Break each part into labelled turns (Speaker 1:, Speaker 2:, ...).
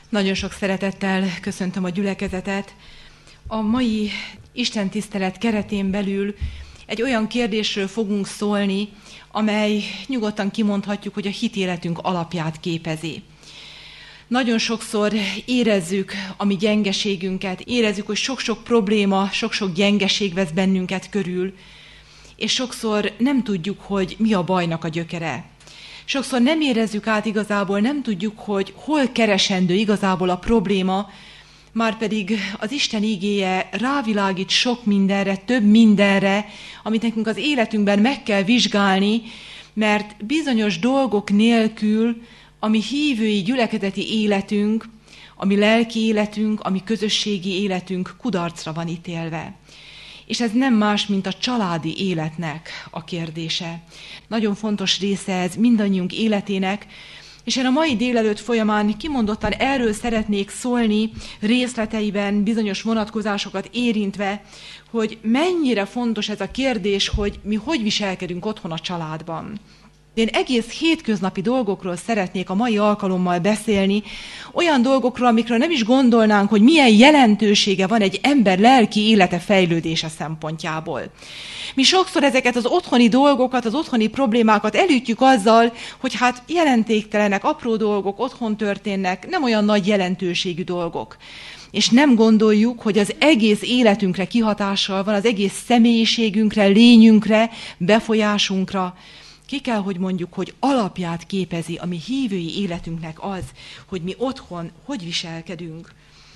Speaker 1: Nagyon sok szeretettel köszöntöm a gyülekezetet. A mai istentisztelet keretén belül egy olyan kérdésről fogunk szólni, amely nyugodtan kimondhatjuk, hogy a hitéletünk alapját képezi. Nagyon sokszor érezzük a mi gyengeségünket, érezzük, hogy sok-sok probléma, sok-sok gyengeség vesz bennünket körül, és sokszor nem tudjuk, hogy mi a bajnak a gyökere. Sokszor nem érezzük át igazából, nem tudjuk, hogy hol keresendő igazából a probléma, márpedig az Isten igéje rávilágít sok mindenre, több mindenre, amit nekünk az életünkben meg kell vizsgálni, mert bizonyos dolgok nélkül a mi hívői gyülekezeti életünk, a mi lelki életünk, a mi közösségi életünk kudarcra van ítélve. És ez nem más, mint a családi életnek a kérdése. Nagyon fontos része ez mindannyiunk életének, és én a mai délelőtt folyamán kimondottan erről szeretnék szólni, részleteiben, bizonyos vonatkozásokat érintve, hogy mennyire fontos ez a kérdés, hogy mi hogy viselkedünk otthon a családban. Én egész hétköznapi dolgokról szeretnék a mai alkalommal beszélni, olyan dolgokról, amikről nem is gondolnánk, hogy milyen jelentősége van egy ember lelki élete fejlődése szempontjából. Mi sokszor ezeket az otthoni dolgokat, az otthoni problémákat elütjük azzal, hogy hát jelentéktelenek, apró dolgok otthon történnek, nem olyan nagy jelentőségű dolgok. És nem gondoljuk, hogy az egész életünkre kihatással van, az egész személyiségünkre, lényünkre, befolyásunkra. Ki kell, hogy mondjuk, hogy alapját képezi a mi hívői életünknek az, hogy mi otthon hogy viselkedünk.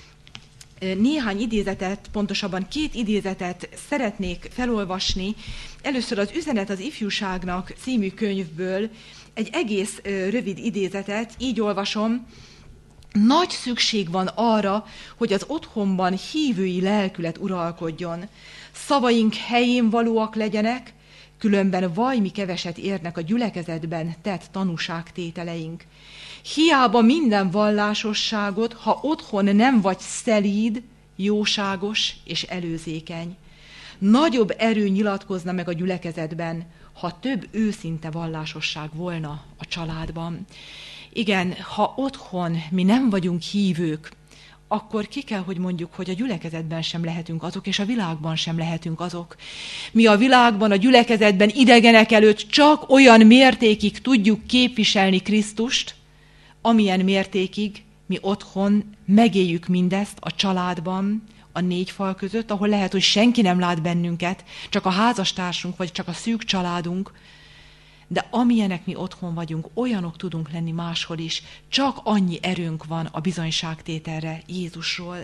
Speaker 1: Néhány idézetet, pontosabban 2 idézetet szeretnék felolvasni. Először az Üzenet az ifjúságnak című könyvből egy egész rövid idézetet, így olvasom. Nagy szükség van arra, hogy az otthonban hívői lelkület uralkodjon. Szavaink helyén valóak legyenek, különben vajmi keveset érnek a gyülekezetben tett tanúságtételeink. Hiába minden vallásosságot, ha otthon nem vagy szelíd, jóságos és előzékeny. Nagyobb erő nyilatkozna meg a gyülekezetben, ha több őszinte vallásosság volna a családban. Igen, ha otthon mi nem vagyunk hívők, akkor ki kell, hogy mondjuk, hogy a gyülekezetben sem lehetünk azok, és a világban sem lehetünk azok. Mi a világban, a gyülekezetben idegenek előtt csak olyan mértékig tudjuk képviselni Krisztust, amilyen mértékig mi otthon megéljük mindezt a családban, a 4 fal között, ahol lehet, hogy senki nem lát bennünket, csak a házastársunk, vagy csak a szűk családunk, de amilyenek mi otthon vagyunk, olyanok tudunk lenni máshol is. Csak annyi erőnk van a bizonyságtételre Jézusról.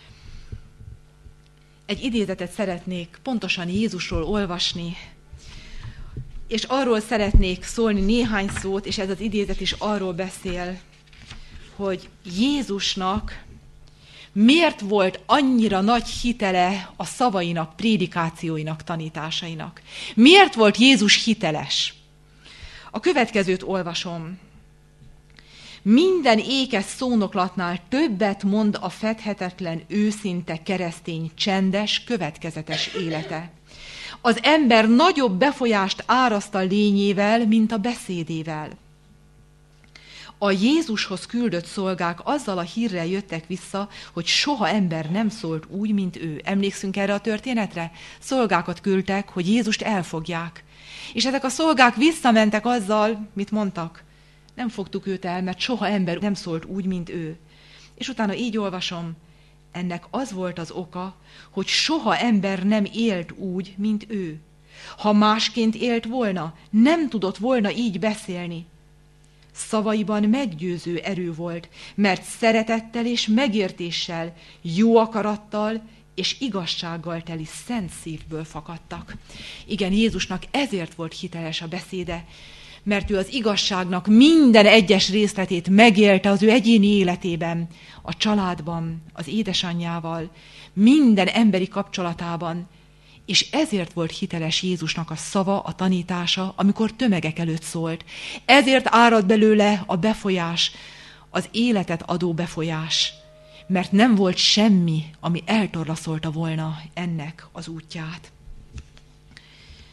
Speaker 1: Egy idézetet szeretnék pontosan Jézusról olvasni, és arról szeretnék szólni néhány szót, és ez az idézet is arról beszél, hogy Jézusnak miért volt annyira nagy hitele a szavainak, prédikációinak, tanításainak. Miért volt Jézus hiteles? A következőt olvasom. Minden ékes szónoklatnál többet mond a fedhetetlen, őszinte, keresztény, csendes, következetes élete. Az ember nagyobb befolyást áraszt a lényével, mint a beszédével. A Jézushoz küldött szolgák azzal a hírrel jöttek vissza, hogy soha ember nem szólt úgy, mint ő. Emlékszünk erre a történetre? Szolgákat küldtek, hogy Jézust elfogják. És ezek a szolgák visszamentek azzal, mit mondtak? Nem fogtuk őt el, mert soha ember nem szólt úgy, mint ő. És utána így olvasom, ennek az volt az oka, hogy soha ember nem élt úgy, mint ő. Ha másként élt volna, nem tudott volna így beszélni. Szavaiban meggyőző erő volt, mert szeretettel és megértéssel, jó akarattal és igazsággal teli szent szívből fakadtak. Igen, Jézusnak ezért volt hiteles a beszéde, mert ő az igazságnak minden egyes részletét megélte az ő egyéni életében, a családban, az édesanyjával, minden emberi kapcsolatában, és ezért volt hiteles Jézusnak a szava, a tanítása, amikor tömegek előtt szólt. Ezért árad belőle a befolyás, az életet adó befolyás, mert nem volt semmi, ami eltorlaszolta volna ennek az útját.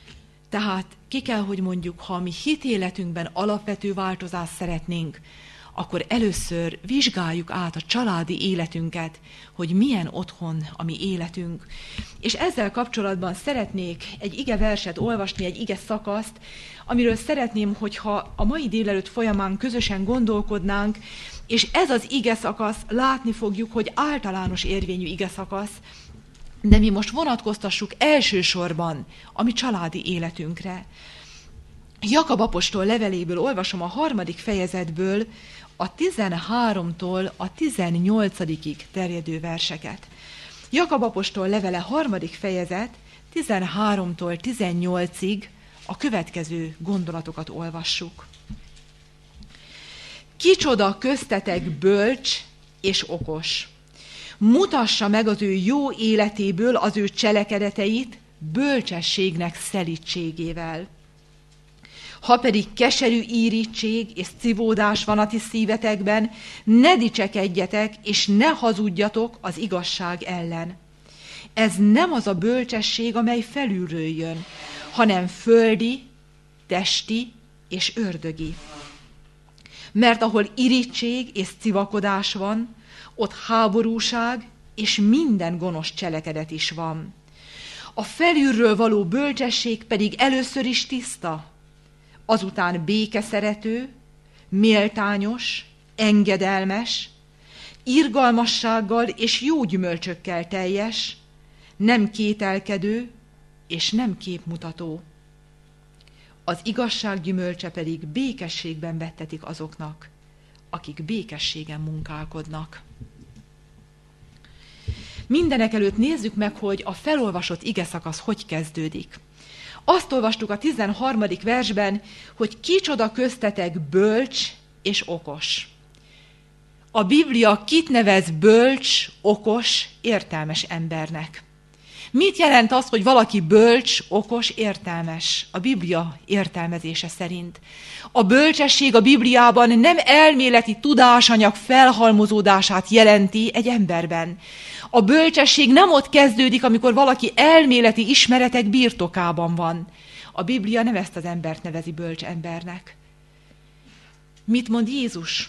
Speaker 1: Tehát ki kell, hogy mondjuk, ha mi hitéletünkben alapvető változást szeretnénk, akkor először vizsgáljuk át a családi életünket, hogy milyen otthon a mi életünk. És ezzel kapcsolatban szeretnék egy igeverset olvasni, egy ige szakaszt, amiről szeretném, hogyha a mai délelőtt folyamán közösen gondolkodnánk, és ez az ige szakasz, látni fogjuk, hogy általános érvényű ige szakasz, de mi most vonatkoztassuk elsősorban a mi családi életünkre. Jakab apostol leveléből olvasom a 3. fejezetből a 13-tól a 18-ig terjedő verseket. Jakab apostol levele 3. fejezet 13-tól 18-ig a következő gondolatokat olvassuk. Kicsoda köztetek bölcs és okos. Mutassa meg az ő jó életéből az ő cselekedeteit bölcsességnek szelídségével. Ha pedig keserű írítség és szívódás van a ti szívetekben, ne dicsekedjetek és ne hazudjatok az igazság ellen. Ez nem az a bölcsesség, amely felülről jön, hanem földi, testi és ördögi. Mert ahol irítség és civakodás van, ott háborúság és minden gonosz cselekedet is van. A felülről való bölcsesség pedig először is tiszta, azután békeszerető, méltányos, engedelmes, irgalmassággal és jó gyümölcsökkel teljes, nem kételkedő és nem képmutató. Az igazság gyümölcse pedig békességben vettetik azoknak, akik békességen munkálkodnak. Mindenekelőtt nézzük meg, hogy a felolvasott igeszakasz hogy kezdődik. Azt olvastuk a 13. versben, hogy kicsoda köztetek bölcs és okos. A Biblia kit nevez bölcs, okos, értelmes embernek? Mit jelent az, hogy valaki bölcs, okos, értelmes? A Biblia értelmezése szerint. A bölcsesség a Bibliában nem elméleti tudásanyag felhalmozódását jelenti egy emberben. A bölcsesség nem ott kezdődik, amikor valaki elméleti ismeretek birtokában van. A Biblia nem ezt az embert nevezi bölcs embernek. Mit mond Jézus?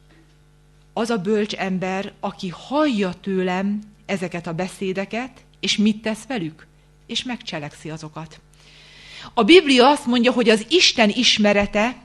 Speaker 1: Az a bölcs ember, aki hallja tőlem ezeket a beszédeket, és mit tesz velük? És megcselekszi azokat. A Biblia azt mondja, hogy az Isten ismerete,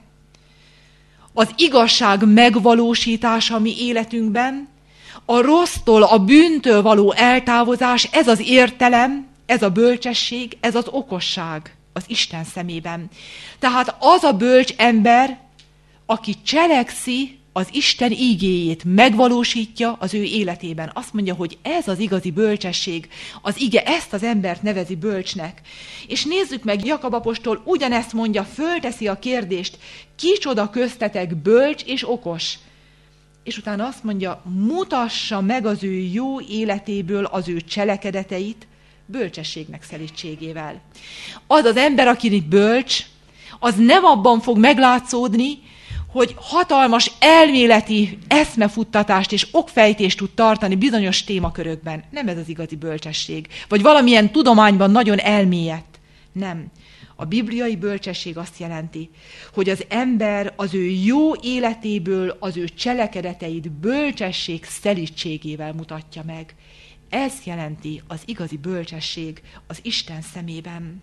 Speaker 1: az igazság megvalósítása a mi életünkben, a rossztól, a bűntől való eltávozás, ez az értelem, ez a bölcsesség, ez az okosság az Isten szemében. Tehát az a bölcs ember, aki cselekszi az Isten ígéjét, megvalósítja az ő életében. Azt mondja, hogy ez az igazi bölcsesség. Az ige ezt az embert nevezi bölcsnek. És nézzük meg, Jakab apostol ugyanezt mondja, fölteszi a kérdést, kicsoda köztetek bölcs és okos? És utána azt mondja, mutassa meg az ő jó életéből az ő cselekedeteit bölcsességnek szelídségével. Az az ember, aki bölcs, az nem abban fog meglátszódni, hogy hatalmas elméleti eszmefuttatást és okfejtést tud tartani bizonyos témakörökben. Nem ez az igazi bölcsesség. Vagy valamilyen tudományban nagyon elmélyedt. Nem. A bibliai bölcsesség azt jelenti, hogy az ember az ő jó életéből az ő cselekedeteit bölcsesség szelídségével mutatja meg. Ez jelenti az igazi bölcsesség az Isten szemében.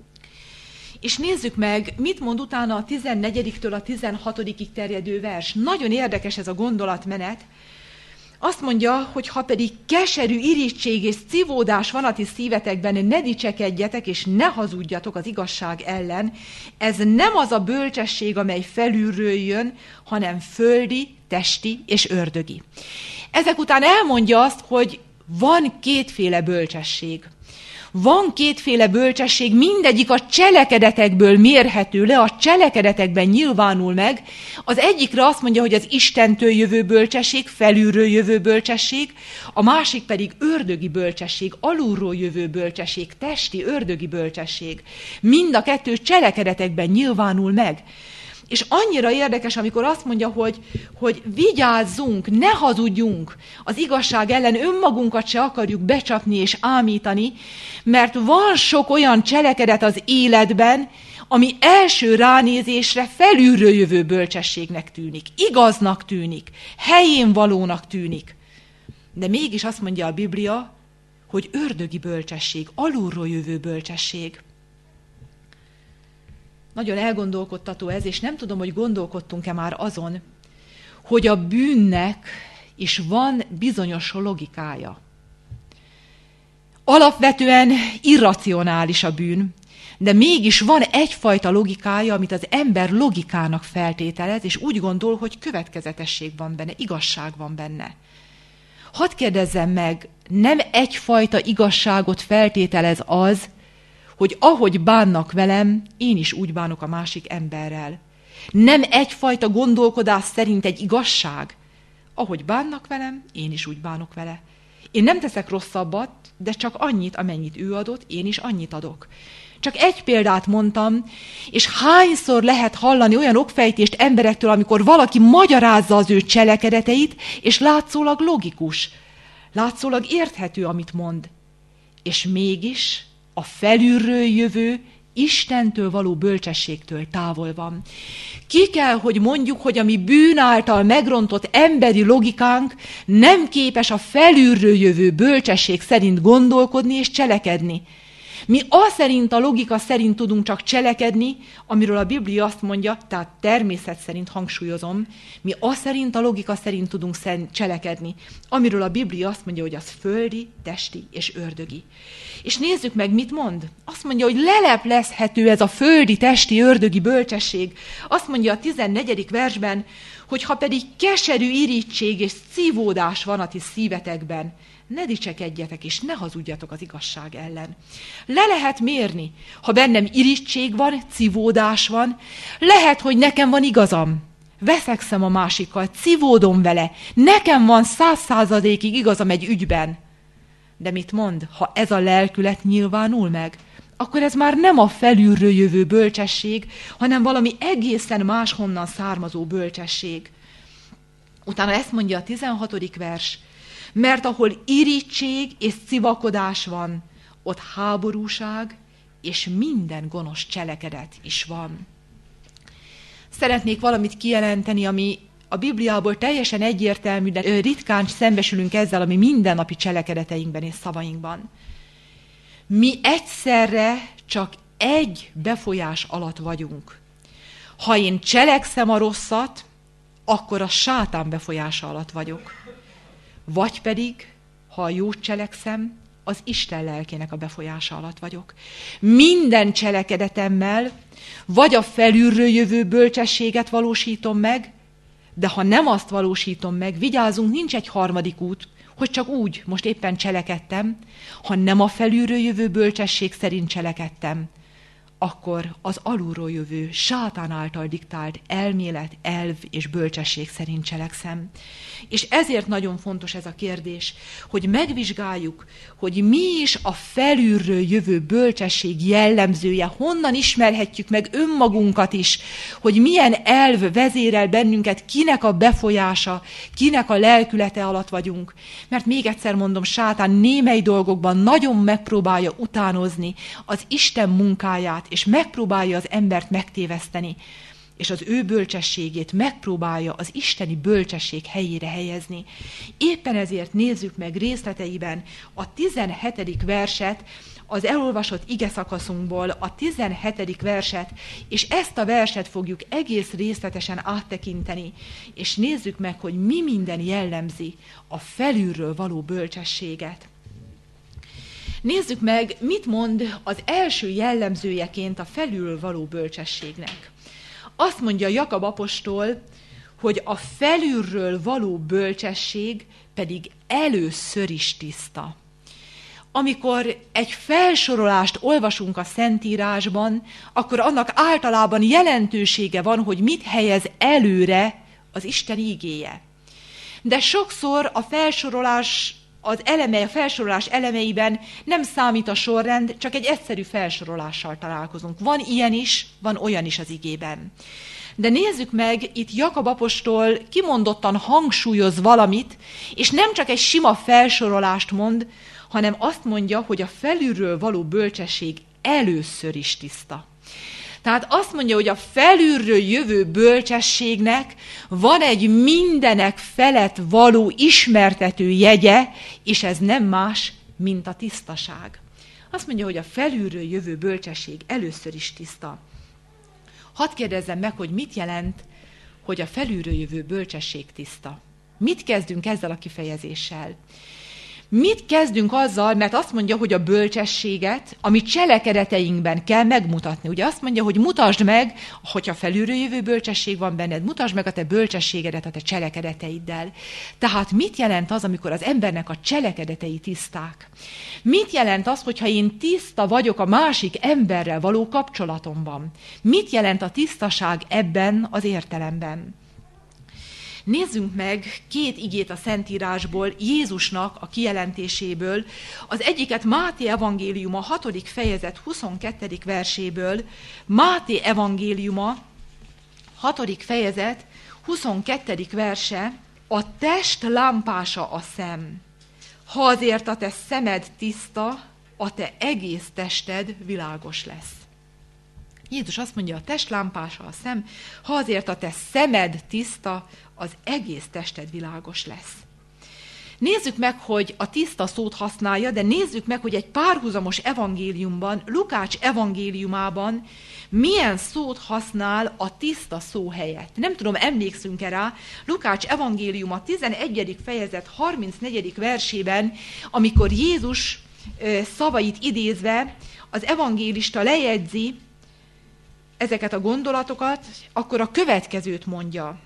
Speaker 1: És nézzük meg, mit mond utána a 14-től a 16-ig terjedő vers. Nagyon érdekes ez a gondolatmenet. Azt mondja, hogy ha pedig keserű irítség és szívódás van a ti szívetekben, ne dicsekedjetek és ne hazudjatok az igazság ellen. Ez nem az a bölcsesség, amely felülről jön, hanem földi, testi és ördögi. Ezek után elmondja azt, hogy van kétféle bölcsesség. Van kétféle bölcsesség, mindegyik a cselekedetekből mérhető le, a cselekedetekben nyilvánul meg. Az egyikre azt mondja, hogy az Istentől jövő bölcsesség, felülről jövő bölcsesség, a másik pedig ördögi bölcsesség, alulról jövő bölcsesség, testi, ördögi bölcsesség. Mind a kettő cselekedetekben nyilvánul meg. És annyira érdekes, amikor azt mondja, hogy vigyázzunk, ne hazudjunk az igazság ellen, önmagunkat se akarjuk becsapni és ámítani, mert van sok olyan cselekedet az életben, ami első ránézésre felülről jövő bölcsességnek tűnik, igaznak tűnik, helyén valónak tűnik. De mégis azt mondja a Biblia, hogy ördögi bölcsesség, alulról jövő bölcsesség. Nagyon elgondolkodtató ez, és nem tudom, hogy gondolkodtunk-e már azon, hogy a bűnnek is van bizonyos logikája. Alapvetően irracionális a bűn, de mégis van egyfajta logikája, amit az ember logikának feltételez, és úgy gondol, hogy következetesség van benne, igazság van benne. Hadd kérdezzem meg, nem egyfajta igazságot feltételez az, hogy ahogy bánnak velem, én is úgy bánok a másik emberrel. Nem egyfajta gondolkodás szerint egy igazság. Ahogy bánnak velem, én is úgy bánok vele. Én nem teszek rosszabbat, de csak annyit, amennyit ő adott, én is annyit adok. Csak egy példát mondtam, és hányszor lehet hallani olyan okfejtést emberektől, amikor valaki magyarázza az ő cselekedeteit, és látszólag logikus, látszólag érthető, amit mond. És mégis a felülről jövő, Istentől való bölcsességtől távol van. Ki kell, hogy mondjuk, hogy a mi bűn által megrontott emberi logikánk nem képes a felülről jövő bölcsesség szerint gondolkodni és cselekedni. Mi szerint, a logika szerint tudunk csak cselekedni, amiről a Biblia azt mondja, tehát természet szerint hangsúlyozom, mi szerint, a logika szerint tudunk cselekedni, amiről a Biblia azt mondja, hogy az földi, testi és ördögi. És nézzük meg, mit mond. Azt mondja, hogy leleplezhető ez a földi, testi, ördögi bölcsesség. Azt mondja a 14. versben, hogy ha pedig keserű irigység és szívódás van a ti szívetekben, ne dicsekedjetek és ne hazudjatok az igazság ellen. Le lehet mérni, ha bennem irigység van, civódás van, lehet, hogy nekem van igazam. Veszekszem a másikkal, civódom vele, nekem van 100%-ig igazam egy ügyben. De mit mond, ha ez a lelkület nyilvánul meg, akkor ez már nem a felülről jövő bölcsesség, hanem valami egészen máshonnan származó bölcsesség. Utána ezt mondja a 16. vers, mert ahol irigység és civakodás van, ott háborúság és minden gonosz cselekedet is van. Szeretnék valamit kijelenteni, ami a Bibliából teljesen egyértelmű, de ritkán szembesülünk ezzel, ami mindennapi cselekedeteinkben és szavainkban. Mi egyszerre csak egy befolyás alatt vagyunk. Ha én cselekszem a rosszat, akkor a sátán befolyása alatt vagyok. Vagy pedig, ha a jót cselekszem, az Isten lelkének a befolyása alatt vagyok. Minden cselekedetemmel vagy a felülről jövő bölcsességet valósítom meg, de ha nem azt valósítom meg, vigyázzunk, nincs egy harmadik út, hogy csak úgy, most éppen cselekedtem, ha nem a felülről jövő bölcsesség szerint cselekedtem, akkor az alulról jövő, sátán által diktált elmélet, elv és bölcsesség szerint cselekszem. És ezért nagyon fontos ez a kérdés, hogy megvizsgáljuk, hogy mi is a felülről jövő bölcsesség jellemzője, honnan ismerhetjük meg önmagunkat is, hogy milyen elv vezérel bennünket, kinek a befolyása, kinek a lelkülete alatt vagyunk. Mert még egyszer mondom, sátán némely dolgokban nagyon megpróbálja utánozni az Isten munkáját, és megpróbálja az embert megtéveszteni, és az ő bölcsességét megpróbálja az isteni bölcsesség helyére helyezni. Éppen ezért nézzük meg részleteiben a 17. verset, az elolvasott igeszakaszunkból a 17. verset, és ezt a verset fogjuk egész részletesen áttekinteni, és nézzük meg, hogy mi minden jellemzi a felülről való bölcsességet. Nézzük meg, mit mond az első jellemzőjeként a felül való bölcsességnek. Azt mondja Jakab apostol, hogy a felülről való bölcsesség pedig először is tiszta. Amikor egy felsorolást olvasunk a Szentírásban, akkor annak általában jelentősége van, hogy mit helyez előre az Isten ígéje. De sokszor a felsorolás elemeiben nem számít a sorrend, csak egy egyszerű felsorolással találkozunk. Van ilyen is, van olyan is az igében. De nézzük meg, itt Jakab apostol kimondottan hangsúlyoz valamit, és nem csak egy sima felsorolást mond, hanem azt mondja, hogy a felülről való bölcsesség először is tiszta. Tehát azt mondja, hogy a felülről jövő bölcsességnek van egy mindenek felett való ismertető jegye, és ez nem más, mint a tisztaság. Azt mondja, hogy a felülről jövő bölcsesség először is tiszta. Hadd kérdezzem meg, hogy mit jelent, hogy a felülről jövő bölcsesség tiszta. Mit kezdünk ezzel a kifejezéssel? Mit kezdünk azzal, mert azt mondja, hogy a bölcsességet, ami cselekedeteinkben kell megmutatni. Ugye azt mondja, hogy mutasd meg, hogyha felülről jövő bölcsesség van benned, mutasd meg a te bölcsességedet a te cselekedeteiddel. Tehát mit jelent az, amikor az embernek a cselekedetei tiszták? Mit jelent az, hogyha én tiszta vagyok a másik emberrel való kapcsolatomban? Mit jelent a tisztaság ebben az értelemben? Nézzünk meg két igét a Szentírásból, Jézusnak a kijelentéséből. Az egyiket Máté evangéliuma 6. fejezet 22. verséből. Máté evangéliuma 6. fejezet 22. verse. A test lámpása a szem. Ha azért a te szemed tiszta, a te egész tested világos lesz. Jézus azt mondja, a test lámpása a szem, ha azért a te szemed tiszta, az egész tested világos lesz. Nézzük meg, hogy a tiszta szót használja, de nézzük meg, hogy egy párhuzamos evangéliumban, Lukács evangéliumában milyen szót használ a tiszta szó helyett. Nem tudom, emlékszünk-e rá, Lukács evangéliuma 11. fejezet 34. versében, amikor Jézus szavait idézve az evangélista lejegyzi ezeket a gondolatokat, akkor a következőt mondja.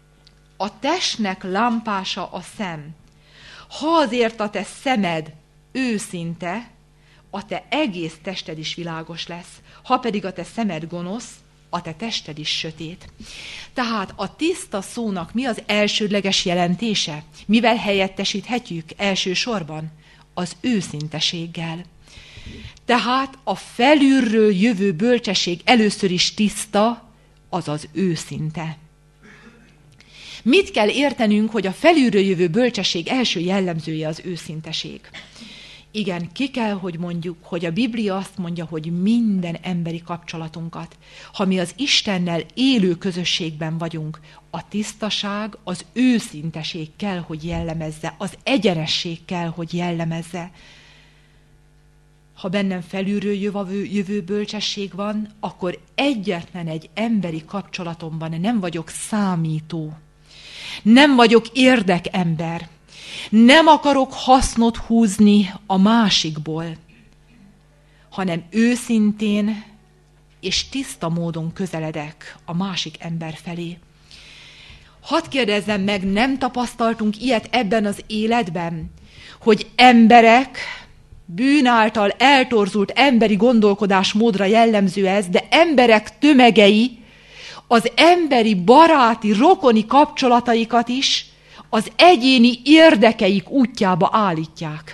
Speaker 1: A testnek lámpása a szem. Ha azért a te szemed őszinte, a te egész tested is világos lesz. Ha pedig a te szemed gonosz, a te tested is sötét. Tehát a tiszta szónak mi az elsődleges jelentése? Mivel helyettesíthetjük elsősorban? Az őszinteséggel. Tehát a felülről jövő bölcsesség először is tiszta, azaz őszinte. Mit kell értenünk, hogy a felülről jövő bölcsesség első jellemzője az őszinteség? Igen, ki kell, hogy mondjuk, hogy a Biblia azt mondja, hogy minden emberi kapcsolatunkat, ha mi az Istennel élő közösségben vagyunk, a tisztaság, az őszinteség kell, hogy jellemezze, az egyenesség kell, hogy jellemezze. Ha bennem felülről jövő bölcsesség van, akkor egyetlen egy emberi kapcsolatomban nem vagyok számító. Nem vagyok érdekember. Nem akarok hasznot húzni a másikból, hanem őszintén és tiszta módon közeledek a másik ember felé. Hadd kérdezzem meg, nem tapasztaltunk ilyet ebben az életben, hogy emberek, bűn által eltorzult emberi gondolkodásmódra jellemző ez, de emberek tömegei az emberi, baráti, rokoni kapcsolataikat is az egyéni érdekeik útjába állítják.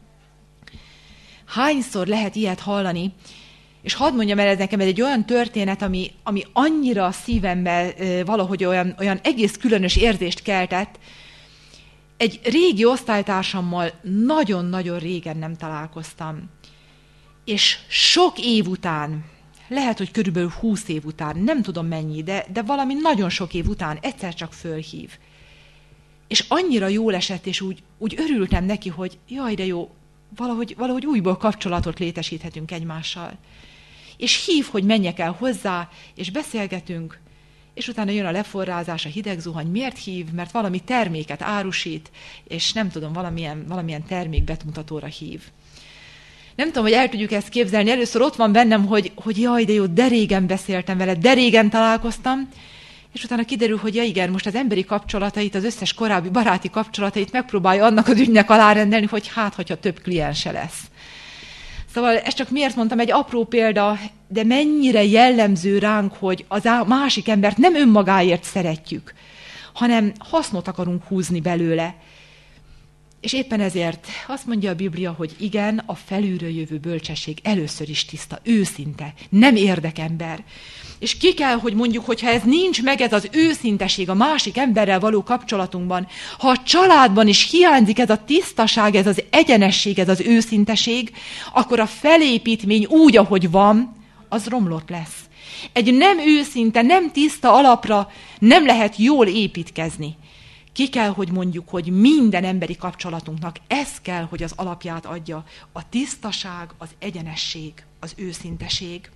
Speaker 1: Hányszor lehet ilyet hallani? És hadd mondjam el, ez nekem egy olyan történet, ami annyira a szívemben valahogy olyan egész különös érzést keltett. Egy régi osztálytársammal nagyon-nagyon régen nem találkoztam. És sok év után, lehet, hogy körülbelül 20 év után, nem tudom mennyi, de valami nagyon sok év után egyszer csak fölhív. És annyira jól esett, és úgy örültem neki, hogy jaj, de jó, valahogy újból kapcsolatot létesíthetünk egymással. És hív, hogy menjek el hozzá, és beszélgetünk, és utána jön a leforrázás, a hideg zuhany. Miért hív? Mert valami terméket árusít, és nem tudom, valamilyen termék betmutatóra hív. Nem tudom, hogy el tudjuk ezt képzelni. Először ott van bennem, hogy jaj, de jó, de régen beszéltem vele, de régen találkoztam, és utána kiderül, hogy ja igen, most az emberi kapcsolatait, az összes korábbi baráti kapcsolatait megpróbálja annak az ügynek alárendelni, hogy hogyha több kliense lesz. Szóval ezt csak miért mondtam, egy apró példa, de mennyire jellemző ránk, hogy az másik embert nem önmagáért szeretjük, hanem hasznot akarunk húzni belőle. És éppen ezért azt mondja a Biblia, hogy igen, a felülről jövő bölcsesség először is tiszta, őszinte, nem érdekember. És ki kell, hogy mondjuk, hogyha ez nincs meg, ez az őszinteség a másik emberrel való kapcsolatunkban, ha a családban is hiányzik ez a tisztaság, ez az egyenesség, ez az őszinteség, akkor a felépítmény úgy, ahogy van, az romlott lesz. Egy nem őszinte, nem tiszta alapra nem lehet jól építkezni. Ki kell, hogy mondjuk, hogy minden emberi kapcsolatunknak ez kell, hogy az alapját adja. A tisztaság, az egyenesség, az őszinteség.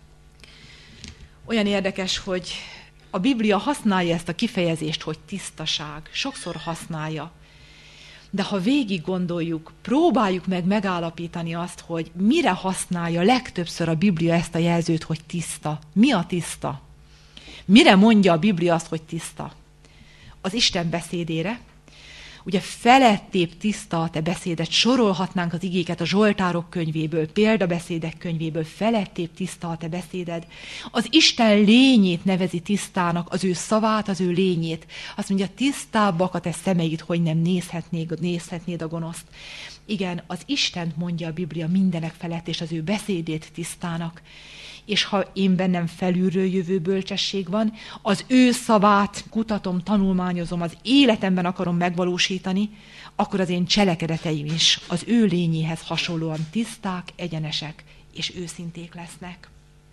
Speaker 1: Olyan érdekes, hogy a Biblia használja ezt a kifejezést, hogy tisztaság. Sokszor használja. De ha végig gondoljuk, próbáljuk meg megállapítani azt, hogy mire használja legtöbbször a Biblia ezt a jelzőt, hogy tiszta. Mi a tiszta? Mire mondja a Biblia azt, hogy tiszta? Az Isten beszédére. Ugye felettébb tiszta a te beszédet, sorolhatnánk az igéket a Zsoltárok könyvéből, példabeszédek könyvéből, felettébb tiszta a te beszéded. Az Isten lényét nevezi tisztának, az ő szavát, az ő lényét. Azt mondja, tisztábbak a te szemeid, hogy nem nézhetnéd a gonoszt. Igen, az Istent mondja a Biblia mindenek felett, és az ő beszédét tisztának. És ha én bennem felülről jövő bölcsesség van, az ő szavát kutatom, tanulmányozom, az életemben akarom megvalósítani, akkor az én cselekedeteim is az ő lényéhez hasonlóan tiszták, egyenesek és őszinték lesznek.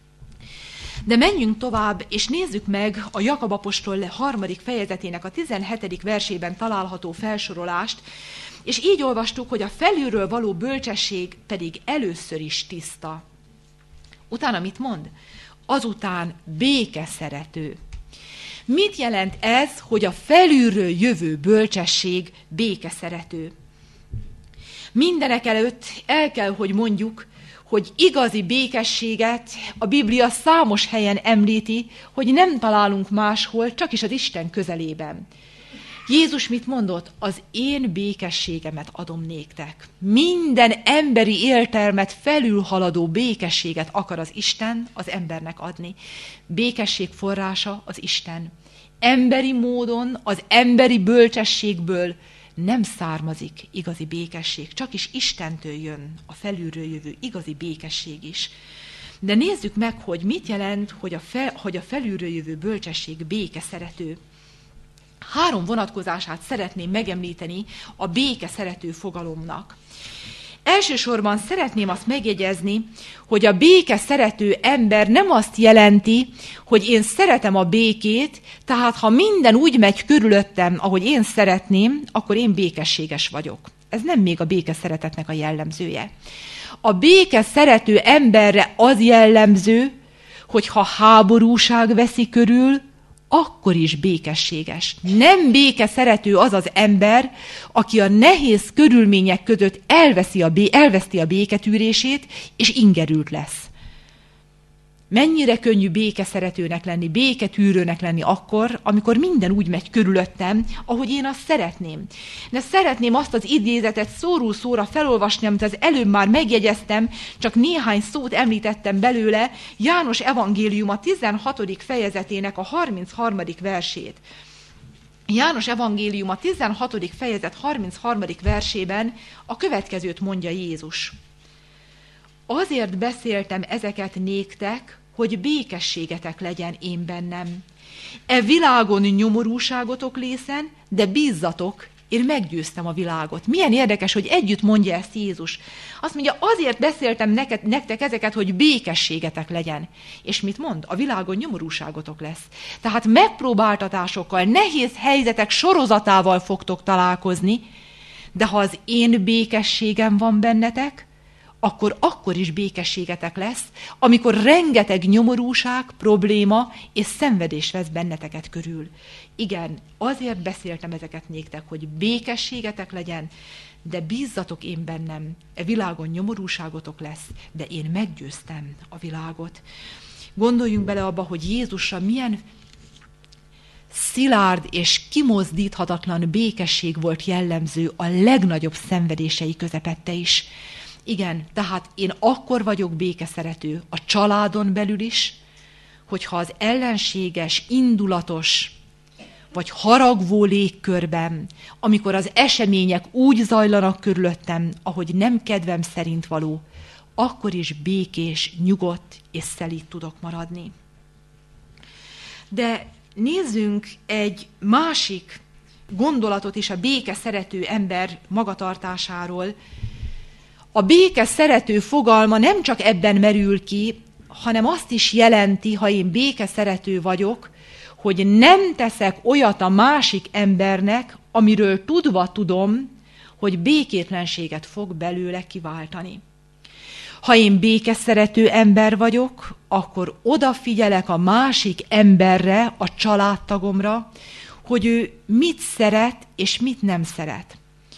Speaker 1: De menjünk tovább, és nézzük meg a Jakab apostol 3. fejezetének a 17. versében található felsorolást, és így olvastuk, hogy a felülről való bölcsesség pedig először is tiszta. Utána mit mond? Azután békeszerető. Mit jelent ez, hogy a felülről jövő bölcsesség békeszerető? Mindenek előtt el kell, hogy mondjuk, hogy igazi békességet a Biblia számos helyen említi, hogy nem találunk máshol, csak is az Isten közelében. Jézus mit mondott? Az én békességemet adom néktek. Minden emberi értelmet felülhaladó békességet akar az Isten az embernek adni. Békesség forrása az Isten. Emberi módon, az emberi bölcsességből nem származik igazi békesség, csak is Istentől jön a felülről jövő igazi békesség is. De nézzük meg, hogy mit jelent, hogy a felülről jövő bölcsesség békeszerető. 3 vonatkozását szeretném megemlíteni a békeszerető fogalomnak. Elsősorban szeretném azt megjegyezni, hogy a békeszerető ember nem azt jelenti, hogy én szeretem a békét, tehát ha minden úgy megy körülöttem, ahogy én szeretném, akkor én békességes vagyok. Ez nem még a békeszeretetnek a jellemzője. A békeszerető emberre az jellemző, hogy ha háborúság veszi körül, akkor is békességes. Nem békeszerető az az ember, aki a nehéz körülmények között elveszti a béketűrését, és ingerült lesz. Mennyire könnyű békeszeretőnek lenni, béketűrőnek lenni akkor, amikor minden úgy megy körülöttem, ahogy én azt szeretném. De szeretném azt az idézetet szóról szóra felolvasni, amit az előbb már megjegyeztem, csak néhány szót említettem belőle, János evangélium a 16. fejezetének a 33. versét. János evangélium a 16. fejezet 33. versében a következőt mondja Jézus. Azért beszéltem ezeket néktek, hogy békességetek legyen én bennem. E világon nyomorúságotok lészen, de bízzatok, én meggyőztem a világot. Milyen érdekes, hogy együtt mondja ezt Jézus. Azt mondja, azért beszéltem nektek ezeket, hogy békességetek legyen. És mit mond? A világon nyomorúságotok lesz. Tehát megpróbáltatásokkal, nehéz helyzetek sorozatával fogtok találkozni, de ha az én békességem van bennetek, akkor is békességetek lesz, amikor rengeteg nyomorúság, probléma és szenvedés vesz benneteket körül. Igen, azért beszéltem ezeket néktek, hogy békességetek legyen, de bízzatok én bennem, e világon nyomorúságotok lesz, de én meggyőztem a világot. Gondoljunk bele abba, hogy Jézusra milyen szilárd és kimozdíthatatlan békesség volt jellemző a legnagyobb szenvedései közepette is. Igen, tehát én akkor vagyok békeszerető a családon belül is, hogyha az ellenséges, indulatos, vagy haragvó légkörben, amikor az események úgy zajlanak körülöttem, ahogy nem kedvem szerint való, akkor is békés, nyugodt és szelíd tudok maradni. De nézzünk egy másik gondolatot is a béke szerető ember magatartásáról. A béke szerető fogalma nem csak ebben merül ki, hanem azt is jelenti, ha én béke szerető vagyok, hogy nem teszek olyat a másik embernek, amiről tudva tudom, hogy békétlenséget fog belőle kiváltani. Ha én békeszerető ember vagyok, akkor odafigyelek a másik emberre, a családtagomra, hogy ő mit szeret és mit nem szeret.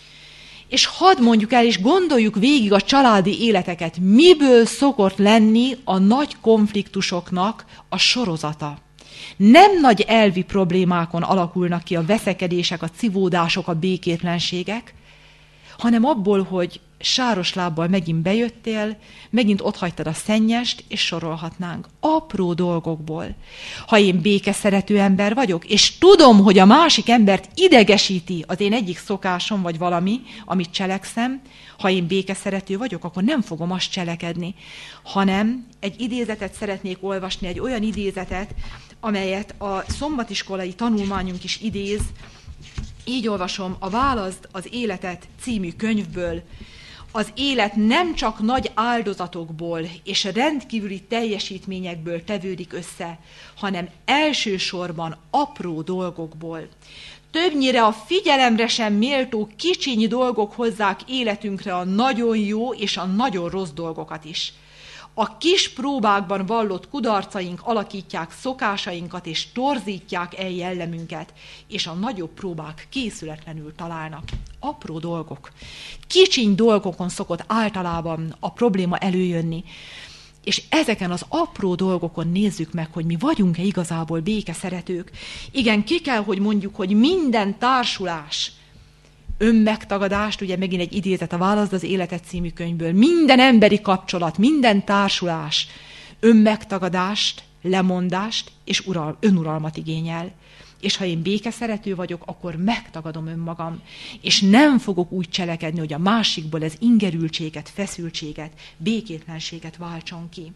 Speaker 1: És hadd mondjuk el, és gondoljuk végig a családi életeket, miből szokott lenni a nagy konfliktusoknak a sorozata. Nem nagy elvi problémákon alakulnak ki a veszekedések, a civódások, a békétlenségek, hanem abból, hogy sáros lábbal megint bejöttél, megint otthagytad a szennyest, és sorolhatnánk. Apró dolgokból. Ha én békeszerető ember vagyok, és tudom, hogy a másik embert idegesíti az én egyik szokásom, vagy valami, amit cselekszem, ha én békeszerető vagyok, akkor nem fogom azt cselekedni, hanem egy idézetet szeretnék olvasni, egy olyan idézetet, amelyet a szombatiskolai tanulmányunk is idéz. Így olvasom a Válaszd az életet című könyvből. Az élet nem csak nagy áldozatokból és rendkívüli teljesítményekből tevődik össze, hanem elsősorban apró dolgokból. Többnyire a figyelemre sem méltó kicsiny dolgok hozzák életünkre a nagyon jó és a nagyon rossz dolgokat is. A kis próbákban vallott kudarcaink alakítják szokásainkat és torzítják el jellemünket, és a nagyobb próbák készületlenül találnak. Apró dolgok. Kicsiny dolgokon szokott általában a probléma előjönni. És ezeken az apró dolgokon nézzük meg, hogy mi vagyunk-e igazából békeszeretők. Igen, ki kell, hogy mondjuk, hogy minden társulás, önmegtagadást, ugye megint egy idézet a Válaszd az életet című könyvből, minden emberi kapcsolat, minden társulás önmegtagadást, lemondást és önuralmat igényel. És ha én békeszerető vagyok, akkor megtagadom önmagam, és nem fogok úgy cselekedni, hogy a másikból ez ingerültséget, feszültséget, békétlenséget váltson ki.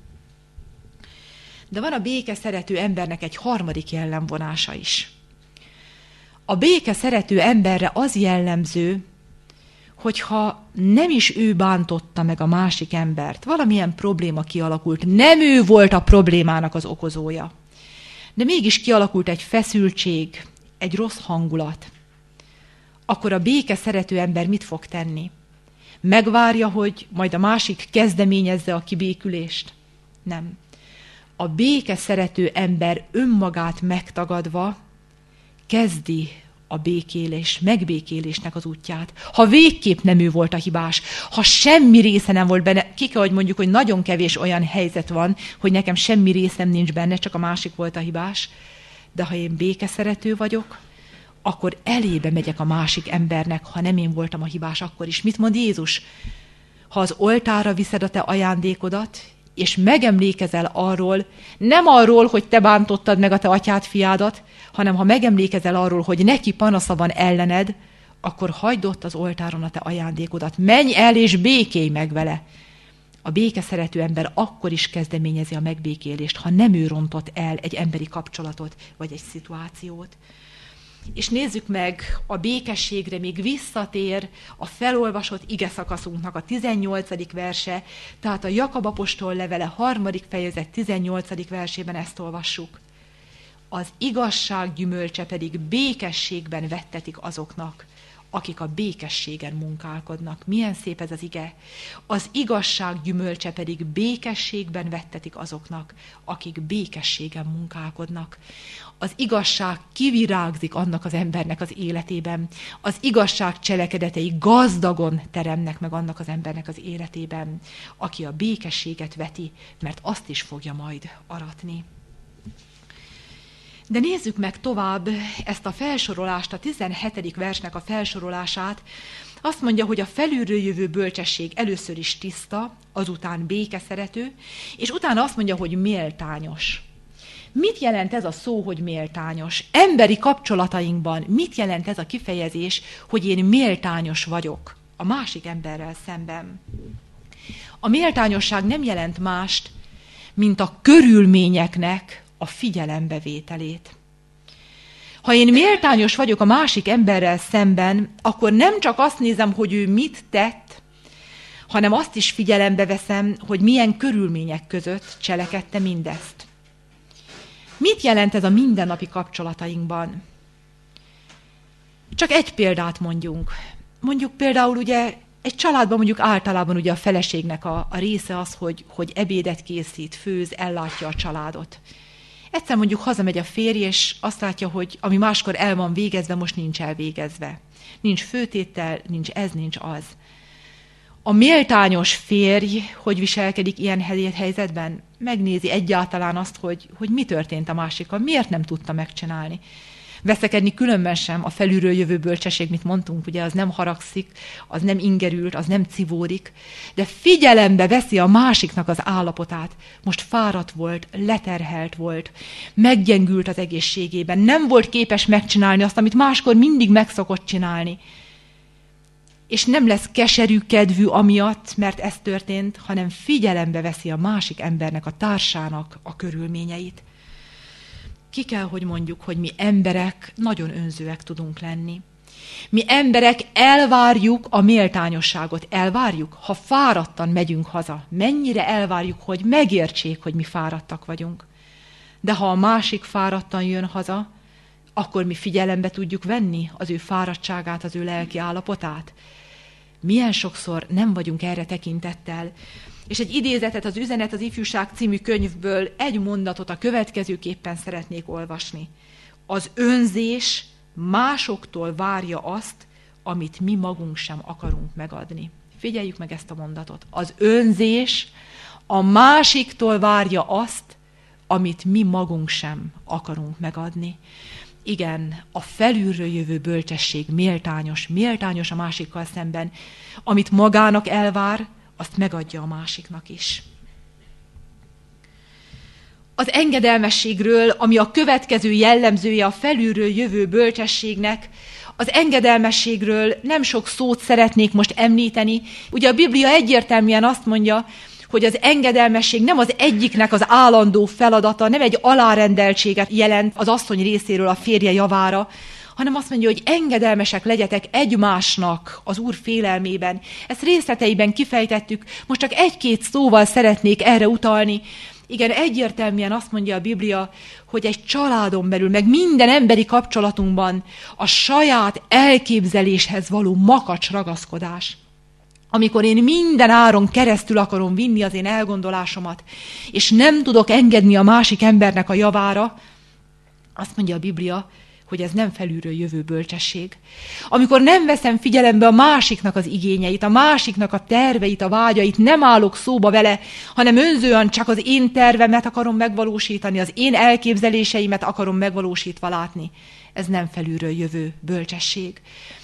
Speaker 1: De van a békeszerető embernek egy harmadik jellemvonása is. A békeszerető emberre az jellemző, hogyha nem is ő bántotta meg a másik embert, valamilyen probléma kialakult, nem ő volt a problémának az okozója, de mégis kialakult egy feszültség, egy rossz hangulat, akkor a békeszerető ember mit fog tenni? Megvárja, hogy majd a másik kezdeményezze a kibékülést? Nem. A békeszerető ember önmagát megtagadva kezdi a megbékélésnek az útját. Ha végképp nem ő volt a hibás, ha semmi része nem volt benne, ki kell, hogy mondjuk, hogy nagyon kevés olyan helyzet van, hogy nekem semmi részem nincs benne, csak a másik volt a hibás, de ha én békeszerető vagyok, akkor elébe megyek a másik embernek, ha nem én voltam a hibás, akkor is. Mit mond Jézus? Ha az oltárra viszed a te ajándékodat, és megemlékezel arról, nem arról, hogy te bántottad meg a te atyád, fiádat, hanem ha megemlékezel arról, hogy neki panasza van ellened, akkor hagyd ott az oltáron a te ajándékodat. Menj el és békélj meg vele. A békeszerető ember akkor is kezdeményezi a megbékélést, ha nem ő rontott el egy emberi kapcsolatot, vagy egy szituációt. És nézzük meg, a békességre még visszatér a felolvasott igeszakaszunknak a 18. verse, tehát a Jakab apostol levele 3. fejezet 18. versében ezt olvassuk. Az igazság gyümölcse pedig békességben vettetik azoknak, akik a békességen munkálkodnak. Milyen szép ez az ige. Az igazság gyümölcse pedig békességben vettetik azoknak, akik békességen munkálkodnak. Az igazság kivirágzik annak az embernek az életében. Az igazság cselekedetei gazdagon teremnek meg annak az embernek az életében, aki a békességet veti, mert azt is fogja majd aratni. De nézzük meg tovább ezt a felsorolást, a 17. versnek a felsorolását. Azt mondja, hogy a felülről jövő bölcsesség először is tiszta, azután békeszerető, és utána azt mondja, hogy méltányos. Mit jelent ez a szó, hogy méltányos? Emberi kapcsolatainkban mit jelent ez a kifejezés, hogy én méltányos vagyok a másik emberrel szemben? A méltányosság nem jelent mást, mint a körülményeknek a figyelembevételét. Ha én méltányos vagyok a másik emberrel szemben, akkor nem csak azt nézem, hogy ő mit tett, hanem azt is figyelembe veszem, hogy milyen körülmények között cselekedte mindezt. Mit jelent ez a mindennapi kapcsolatainkban? Csak egy példát mondjunk. Mondjuk például ugye egy családban mondjuk általában ugye a feleségnek a része az, hogy ebédet készít, főz, ellátja a családot. Egyszer mondjuk hazamegy a férj, és azt látja, hogy ami máskor el van végezve, most nincs elvégezve. Nincs főtétel, nincs ez, nincs az. A méltányos férj, hogy viselkedik ilyen helyzetben? Megnézi egyáltalán azt, hogy mi történt a másikkal, miért nem tudta megcsinálni. Veszekedni különben sem, a felülről jövő bölcsesség, mit mondtunk, ugye az nem haragszik, az nem ingerült, az nem civódik, de figyelembe veszi a másiknak az állapotát. Most fáradt volt, leterhelt volt, meggyengült az egészségében, nem volt képes megcsinálni azt, amit máskor mindig meg szokott csinálni. És nem lesz keserű kedvű amiatt, mert ez történt, hanem figyelembe veszi a másik embernek, a társának a körülményeit. Ki kell, hogy mondjuk, hogy mi emberek nagyon önzőek tudunk lenni. Mi emberek elvárjuk a méltányosságot. Elvárjuk, ha fáradtan megyünk haza. Mennyire elvárjuk, hogy megértsék, hogy mi fáradtak vagyunk. De ha a másik fáradtan jön haza, akkor mi figyelembe tudjuk venni az ő fáradtságát, az ő lelki állapotát. Milyen sokszor nem vagyunk erre tekintettel. És egy idézetet, az Üzenet az ifjúság című könyvből egy mondatot a következőképpen szeretnék olvasni. Az önzés másoktól várja azt, amit mi magunk sem akarunk megadni. Figyeljük meg ezt a mondatot. Az önzés a másiktól várja azt, amit mi magunk sem akarunk megadni. Igen, a felülről jövő bölcsesség méltányos a másikkal szemben. Amit magának elvár, azt megadja a másiknak is. Az engedelmességről, ami a következő jellemzője a felülről jövő bölcsességnek, az engedelmességről nem sok szót szeretnék most említeni. Ugye a Biblia egyértelműen azt mondja, hogy az engedelmesség nem az egyiknek az állandó feladata, nem egy alárendeltséget jelent az asszony részéről a férje javára, hanem azt mondja, hogy engedelmesek legyetek egymásnak az Úr félelmében. Ezt részleteiben kifejtettük, most csak egy-két szóval szeretnék erre utalni. Igen, egyértelműen azt mondja a Biblia, hogy egy családon belül, meg minden emberi kapcsolatunkban a saját elképzeléshez való makacs ragaszkodás. Amikor én minden áron keresztül akarom vinni az én elgondolásomat, és nem tudok engedni a másik embernek a javára, azt mondja a Biblia, hogy ez nem felülről jövő bölcsesség. Amikor nem veszem figyelembe a másiknak az igényeit, a másiknak a terveit, a vágyait, nem állok szóba vele, hanem önzően csak az én tervemet akarom megvalósítani, az én elképzeléseimet akarom megvalósítva látni. Ez nem felülről jövő bölcsesség.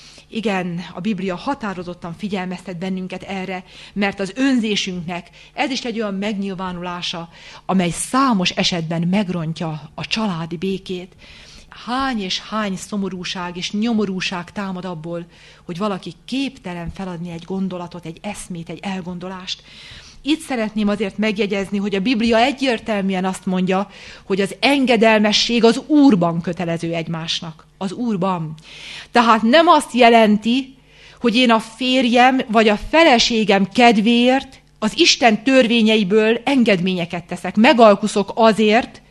Speaker 1: Igen, a Biblia határozottan figyelmeztet bennünket erre, mert az önzésünknek ez is egy olyan megnyilvánulása, amely számos esetben megrontja a családi békét. Hány és hány szomorúság és nyomorúság támad abból, hogy valaki képtelen feladni egy gondolatot, egy eszmét, egy elgondolást. Itt szeretném azért megjegyezni, hogy a Biblia egyértelműen azt mondja, hogy az engedelmesség az Úrban kötelező egymásnak. Az Úrban. Tehát nem azt jelenti, hogy én a férjem vagy a feleségem kedvéért az Isten törvényeiből engedményeket teszek. Megalkuszok azért,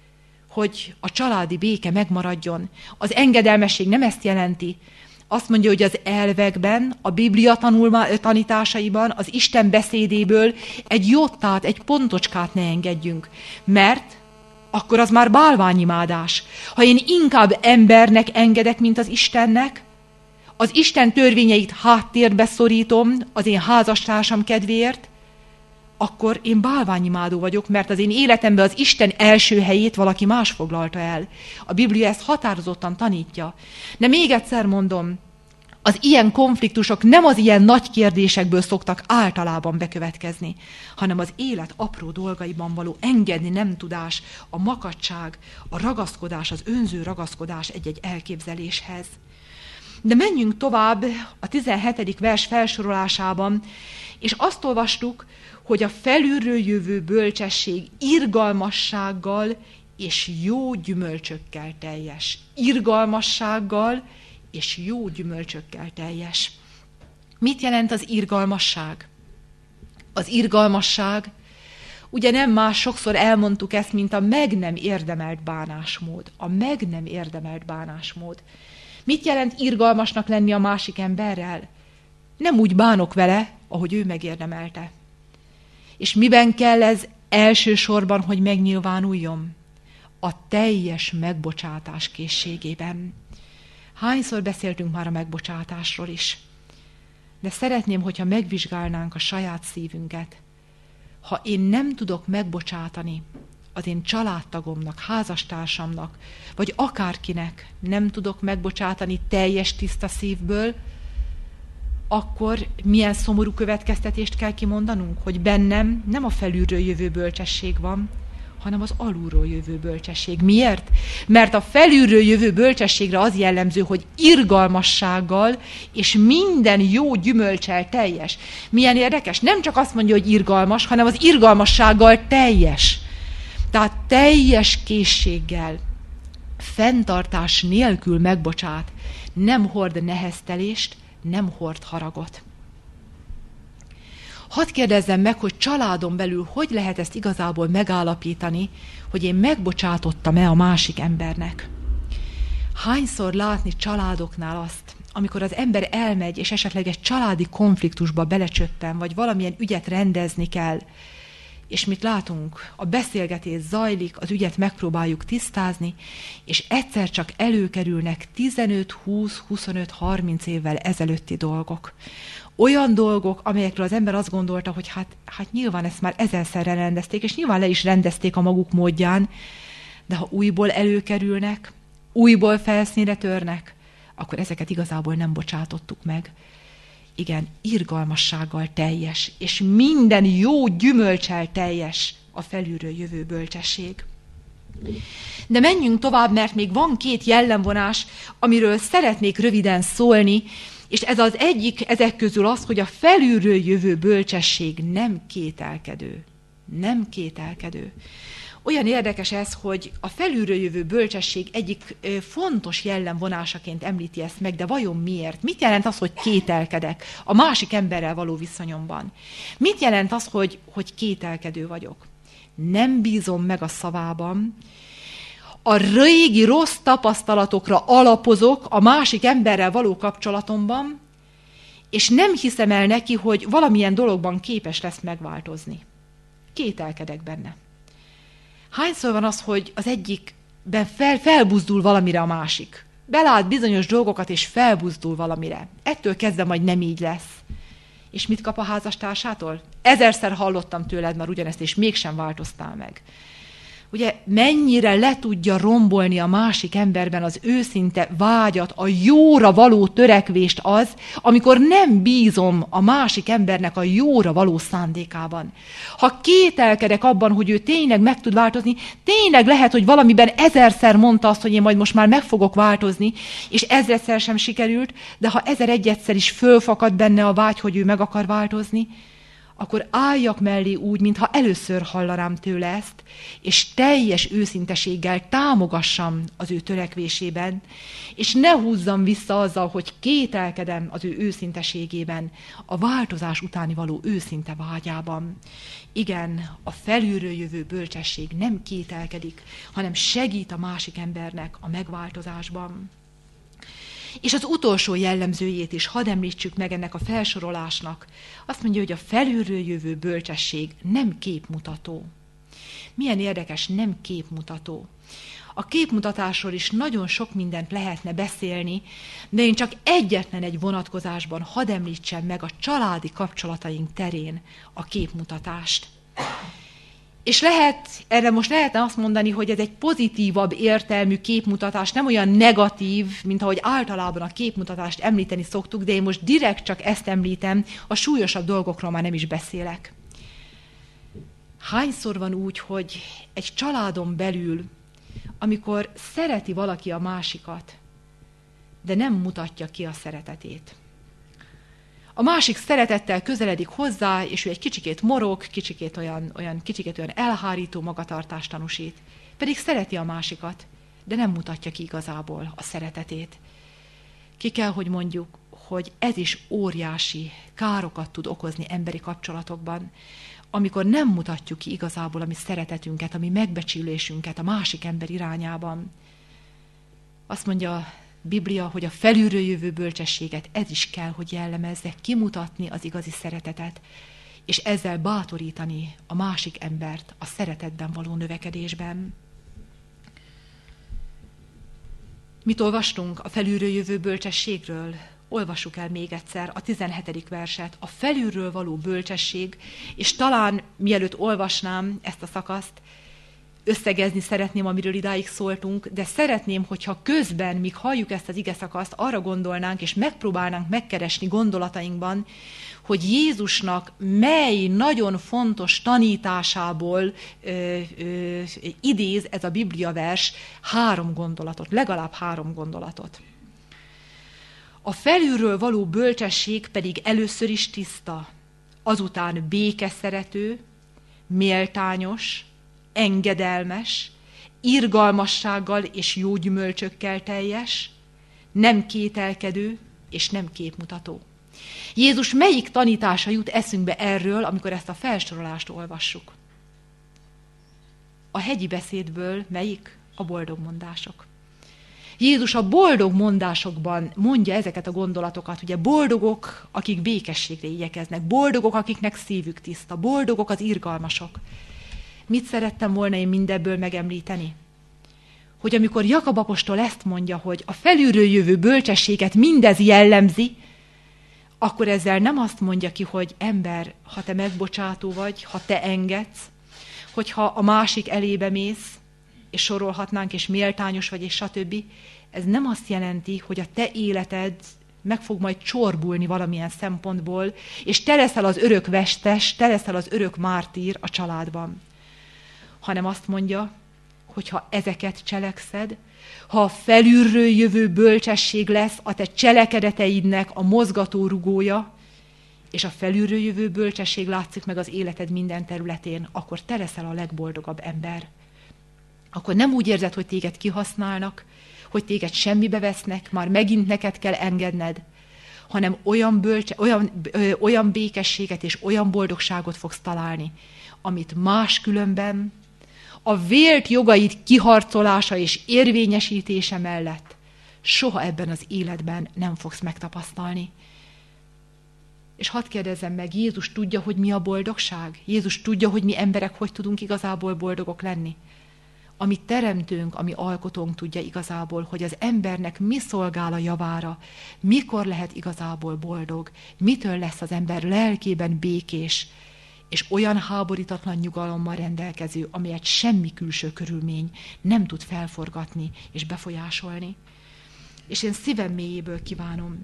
Speaker 1: hogy a családi béke megmaradjon. Az engedelmesség nem ezt jelenti. Azt mondja, hogy az elvekben, a Biblia tanításaiban, az Isten beszédéből egy jottát, egy pontocskát ne engedjünk. Mert akkor az már bálványimádás. Ha én inkább embernek engedek, mint az Istennek, az Isten törvényeit háttérbe szorítom az én házastársam kedvéért, akkor én bálványimádó vagyok, mert az én életemben az Isten első helyét valaki más foglalta el. A Biblia ezt határozottan tanítja. De még egyszer mondom, Az ilyen konfliktusok nem az ilyen nagy kérdésekből szoktak általában bekövetkezni, hanem az élet apró dolgaiban való engedni nem tudás, a makacság, a ragaszkodás, az önző ragaszkodás egy-egy elképzeléshez. De menjünk tovább a 17. vers felsorolásában, és azt olvastuk, hogy a felülről jövő bölcsesség irgalmassággal és jó gyümölcsökkel teljes. Irgalmassággal és jó gyümölcsökkel teljes. Mit jelent az irgalmasság? Az irgalmasság, ugye nem más, sokszor elmondtuk ezt, mint a meg nem érdemelt bánásmód. A meg nem érdemelt bánásmód. Mit jelent irgalmasnak lenni a másik emberrel? Nem úgy bánok vele, ahogy ő megérdemelte. És miben kell ez elsősorban, hogy megnyilvánuljon? A teljes megbocsátás készségében. Hányszor beszéltünk már a megbocsátásról is? De szeretném, hogyha megvizsgálnánk a saját szívünket. Ha én nem tudok megbocsátani az én családtagomnak, házastársamnak, vagy akárkinek nem tudok megbocsátani teljes tiszta szívből, akkor milyen szomorú következtetést kell kimondanunk, hogy bennem nem a felülről jövő bölcsesség van, hanem az alulról jövő bölcsesség. Miért? Mert a felülről jövő bölcsességre az jellemző, hogy irgalmassággal és minden jó gyümölccsel teljes. Milyen érdekes? Nem csak azt mondja, hogy irgalmas, hanem az irgalmassággal teljes. Tehát teljes készséggel, fenntartás nélkül megbocsát, nem hord neheztelést, nem hord haragot. Hadd kérdezzem meg, hogy családon belül hogy lehet ezt igazából megállapítani, hogy én megbocsátottam-e a másik embernek. Hányszor látni családoknál azt, amikor az ember elmegy, és esetleg egy családi konfliktusba belecsöppen, vagy valamilyen ügyet rendezni kell, és mit látunk? A beszélgetés zajlik, az ügyet megpróbáljuk tisztázni, és egyszer csak előkerülnek 15, 20, 25, 30 évvel ezelőtti dolgok. Olyan dolgok, amelyekről az ember azt gondolta, hogy hát nyilván ezt már 1000-szer rendezték, és nyilván le is rendezték a maguk módján, de ha újból előkerülnek, újból felszínre törnek, akkor ezeket igazából nem bocsátottuk meg. Igen, irgalmassággal teljes, és minden jó gyümölccsel teljes a felülről jövő bölcsesség. De menjünk tovább, mert még van 2 jellemvonás, amiről szeretnék röviden szólni, és ez az egyik ezek közül az, hogy a felülről jövő bölcsesség nem kételkedő. Nem kételkedő. Olyan érdekes ez, hogy a felülről jövő bölcsesség egyik fontos jellemvonásaként említi ezt meg, de vajon miért? Mit jelent az, hogy kételkedek a másik emberrel való viszonyomban? Mit jelent az, hogy kételkedő vagyok? Nem bízom meg a szavában, a régi rossz tapasztalatokra alapozok a másik emberrel való kapcsolatomban, és nem hiszem el neki, hogy valamilyen dologban képes lesz megváltozni. Kételkedek benne. Hányszor van az, hogy az egyikben felbuzdul valamire a másik? Belát bizonyos dolgokat, és felbuzdul valamire. Ettől kezdve majd nem így lesz. És mit kap a házastársától? 1000-szer hallottam tőled már ugyanezt, és mégsem változtál meg. Ugye mennyire le tudja rombolni a másik emberben az őszinte vágyat, a jóra való törekvést az, amikor nem bízom a másik embernek a jóra való szándékában. Ha kételkedek abban, hogy ő tényleg meg tud változni, tényleg lehet, hogy valamiben 1000-szer mondta azt, hogy én majd most már meg fogok változni, és 1000-szer sem sikerült, de ha 1001-szer is fölfakad benne a vágy, hogy ő meg akar változni, akkor álljak mellé úgy, mintha először hallanám tőle ezt, és teljes őszinteséggel támogassam az ő törekvésében, és ne húzzam vissza azzal, hogy kételkedem az ő őszinteségében, a változás utáni való őszinte vágyában. Igen, a felülről jövő bölcsesség nem kételkedik, hanem segít a másik embernek a megváltozásban. És az utolsó jellemzőjét is hadd említsük meg ennek a felsorolásnak. Azt mondja, hogy a felülről jövő bölcsesség nem képmutató. Milyen érdekes, nem képmutató. A képmutatásról is nagyon sok mindent lehetne beszélni, de én csak egyetlen egy vonatkozásban hadd említsem meg a családi kapcsolataink terén a képmutatást. És erre most lehetne azt mondani, hogy ez egy pozitívabb értelmű képmutatás, nem olyan negatív, mint ahogy általában a képmutatást említeni szoktuk, de én most direkt csak ezt említem, a súlyosabb dolgokról már nem is beszélek. Hányszor van úgy, hogy egy családon belül, amikor szereti valaki a másikat, de nem mutatja ki a szeretetét. A másik szeretettel közeledik hozzá, és ő egy kicsikét morog, kicsikét olyan elhárító magatartást tanúsít. Pedig szereti a másikat, de nem mutatja ki igazából a szeretetét. Ki kell, hogy mondjuk, hogy ez is óriási károkat tud okozni emberi kapcsolatokban, amikor nem mutatjuk ki igazából a mi szeretetünket, a mi megbecsülésünket a másik ember irányában. Azt mondja Biblia, hogy a felülről jövő bölcsességet ez is kell, hogy jellemezze, kimutatni az igazi szeretetet, és ezzel bátorítani a másik embert a szeretetben való növekedésben. Mit olvastunk a felülről jövő bölcsességről? Olvassuk el még egyszer a 17. verset. A felülről való bölcsesség, és talán mielőtt olvasnám ezt a szakaszt, összegezni szeretném, amiről idáig szóltunk, de szeretném, hogyha közben, míg halljuk ezt az igeszakaszt, arra gondolnánk, és megpróbálnánk megkeresni gondolatainkban, hogy Jézusnak mely nagyon fontos tanításából idéz ez a bibliavers 3 gondolatot, legalább 3 gondolatot. A felülről való bölcsesség pedig először is tiszta, azután békeszerető, méltányos, engedelmes, irgalmassággal és jó gyümölcsökkel teljes, nem kételkedő és nem képmutató. Jézus melyik tanítása jut eszünkbe erről, amikor ezt a felsorolást olvassuk? A hegyi beszédből melyik? A boldog mondások. Jézus a boldog mondásokban mondja ezeket a gondolatokat, ugye boldogok, akik békességre igyekeznek, boldogok, akiknek szívük tiszta, boldogok az irgalmasok. Mit szerettem volna én mindebből megemlíteni? Hogy amikor Jakab apostol ezt mondja, hogy a felülről jövő bölcsességet mindez jellemzi, akkor ezzel nem azt mondja ki, hogy ember, ha te megbocsátó vagy, ha te engedsz, hogyha a másik elébe mész, és sorolhatnánk, és méltányos vagy, és stb. Ez nem azt jelenti, hogy a te életed meg fog majd csorbulni valamilyen szempontból, és te leszel az örök vesztes, te leszel az örök mártír a családban. Hanem azt mondja, hogy ha ezeket cselekszed, ha a felülről jövő bölcsesség lesz a te cselekedeteidnek a mozgatórugója, és a felülről jövő bölcsesség látszik meg az életed minden területén, akkor te leszel a legboldogabb ember. Akkor nem úgy érzed, hogy téged kihasználnak, hogy téged semmibe vesznek, már megint neked kell engedned, hanem olyan békességet és olyan boldogságot fogsz találni, amit máskülönben a vélt jogaid kiharcolása és érvényesítése mellett soha ebben az életben nem fogsz megtapasztalni. És hadd kérdezzem meg, Jézus tudja, hogy mi a boldogság? Jézus tudja, hogy mi emberek hogy tudunk igazából boldogok lenni? Ami teremtőnk, ami alkotónk tudja igazából, hogy az embernek mi szolgál a javára, mikor lehet igazából boldog, mitől lesz az ember lelkében békés, és olyan háborítatlan nyugalommal rendelkező, amelyet semmi külső körülmény nem tud felforgatni és befolyásolni. És én szívem mélyéből kívánom,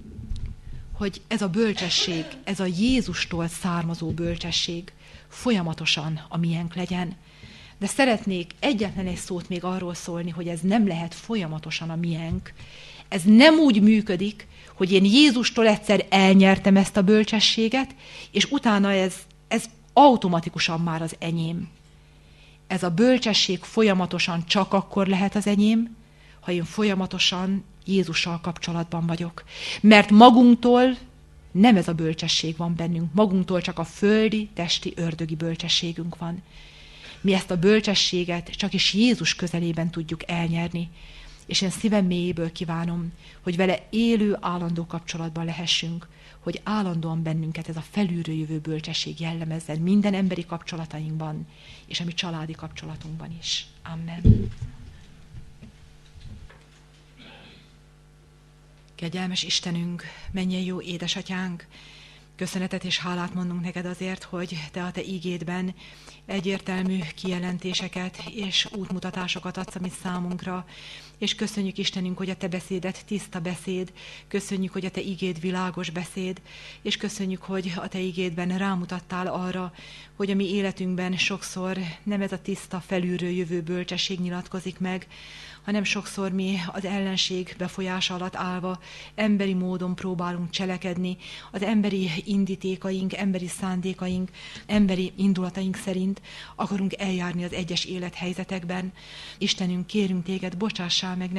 Speaker 1: hogy ez a bölcsesség, ez a Jézustól származó bölcsesség folyamatosan a miénk legyen. De szeretnék egyetlen egy szót még arról szólni, hogy ez nem lehet folyamatosan a miénk. Ez nem úgy működik, hogy én Jézustól egyszer elnyertem ezt a bölcsességet, és utána ez automatikusan már az enyém. Ez a bölcsesség folyamatosan csak akkor lehet az enyém, ha én folyamatosan Jézussal kapcsolatban vagyok. Mert magunktól nem ez a bölcsesség van bennünk, magunktól csak a földi, testi, ördögi bölcsességünk van. Mi ezt a bölcsességet csak is Jézus közelében tudjuk elnyerni, és én szívem mélyéből kívánom, hogy vele élő, állandó kapcsolatban lehessünk, hogy állandóan bennünket ez a felülről jövő bölcsesség jellemezzen minden emberi kapcsolatainkban, és a mi családi kapcsolatunkban is. Amen. Kegyelmes Istenünk, mennyei jó édesatyánk, Köszönetet és hálát mondunk neked azért, hogy te a te ígédben egyértelmű kijelentéseket és útmutatásokat adsz a mi számunkra, és köszönjük Istenünk, hogy a te beszédet tiszta beszéd, köszönjük, hogy a te ígéd világos beszéd, és köszönjük, hogy a te ígédben rámutattál arra, hogy a mi életünkben sokszor nem ez a tiszta, felülről jövő bölcsesség nyilatkozik meg, hanem sokszor mi az ellenség befolyása alatt állva emberi módon próbálunk cselekedni, az emberi indítékaink, emberi szándékaink, emberi indulataink szerint akarunk eljárni az egyes élethelyzetekben. Istenünk, kérünk téged, bocsássál meg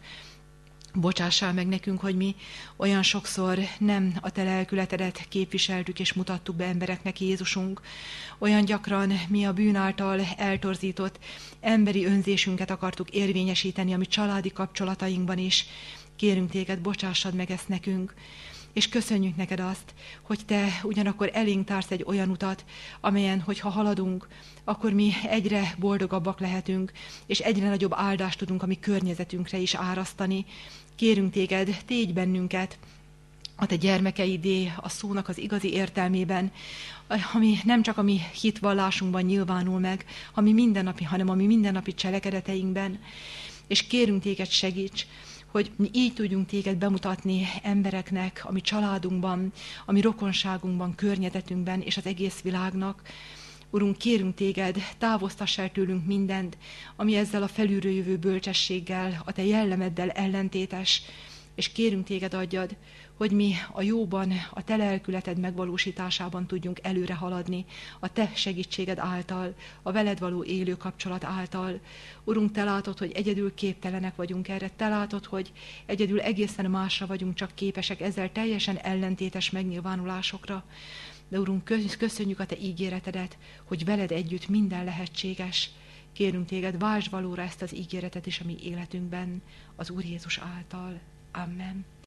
Speaker 1: nekünk, hogy mi olyan sokszor nem a te lelkületedet képviseltük és mutattuk be embereknek, Jézusunk. Olyan gyakran mi a bűn által eltorzított emberi önzésünket akartuk érvényesíteni a mi családi kapcsolatainkban is. Kérünk téged, bocsássad meg ezt nekünk. És köszönjük neked azt, hogy te ugyanakkor elénk társz egy olyan utat, amelyen, hogyha haladunk, akkor mi egyre boldogabbak lehetünk, és egyre nagyobb áldást tudunk a mi környezetünkre is árasztani. Kérünk téged, tégy bennünket a te gyermekeidé, a szónak az igazi értelmében, ami nem csak a mi hitvallásunkban nyilvánul meg, hanem a mi mindennapi cselekedeteinkben. És kérünk téged, segíts, hogy mi így tudjunk téged bemutatni embereknek, a mi családunkban, a mi rokonságunkban, környezetünkben és az egész világnak. Urunk, kérünk téged, távoztass el tőlünk mindent, ami ezzel a felülről jövő bölcsességgel, a te jellemeddel ellentétes, és kérünk téged, adjad, hogy mi a jóban, a te lelkületed megvalósításában tudjunk előre haladni, a te segítséged által, a veled való élő kapcsolat által. Urunk, te látod, hogy egyedül képtelenek vagyunk erre, te látod, hogy egyedül egészen másra vagyunk csak képesek, ezzel teljesen ellentétes megnyilvánulásokra. De Urunk, köszönjük a te ígéretedet, hogy veled együtt minden lehetséges. Kérünk téged, váltsd valóra ezt az ígéretet is a mi életünkben, az Úr Jézus által. Amen.